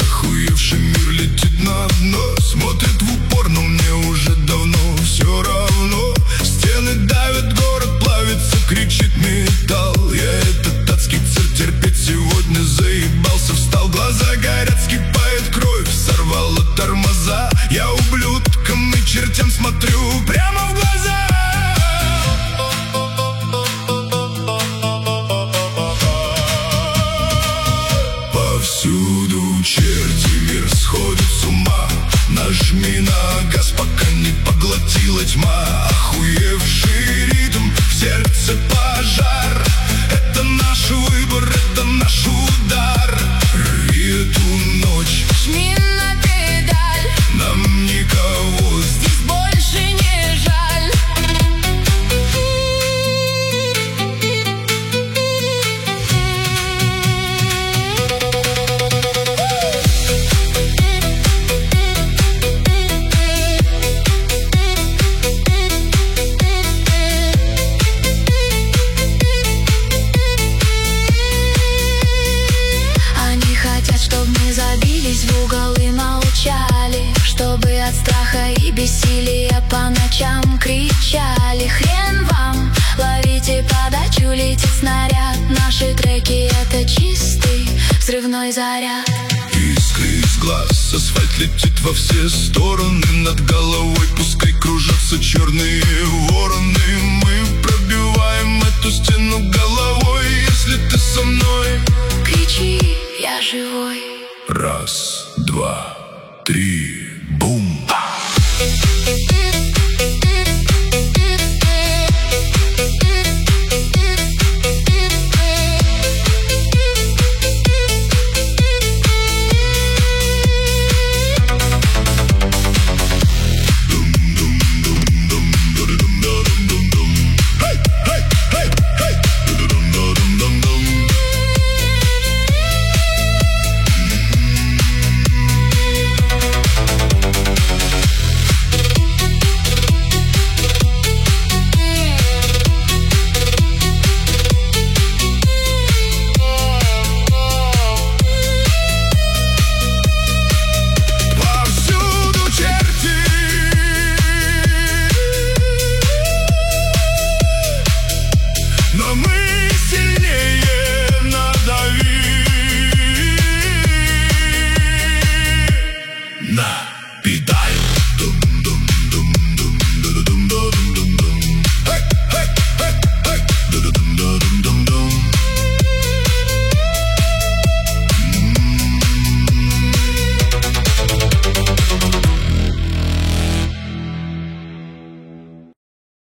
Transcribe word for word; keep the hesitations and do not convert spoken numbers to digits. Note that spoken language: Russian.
Охуевший мир летит на дно, смотрит в упор, но мне уже давно все равно. Стены давят, город плавится, кричит металл. Я этот адский цирк терпеть сегодня заебался. Встал, глаза горят, скипает кровь, сорвало тормоза. Я ублюдкам и чертям смотрю прямо в глаза. Повсюду черти, мир сходит с ума. Нажми на газ, пока не поглотила тьма. Охуевший ритм, в сердце пожар. Это наш выбор, это наш удар. Рви эту ночь, жми на педаль. нам никого здесь больше не жаль. Чтоб мы забились в угол и молчали, чтобы от страха и бессилия по ночам кричали. Хрен вам, ловите подачу, летит снаряд. Наши треки — это чистый взрывной заряд. Искры из глаз, асфальт летит во все стороны. Над головой пускай кружатся черные вороны. Мы пробиваем эту стену головой. Если ты со мной, кричи, я живой. раз, два, три.